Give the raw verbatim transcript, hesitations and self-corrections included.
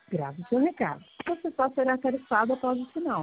Grave seu recado. Você só será tarifado após o sinal.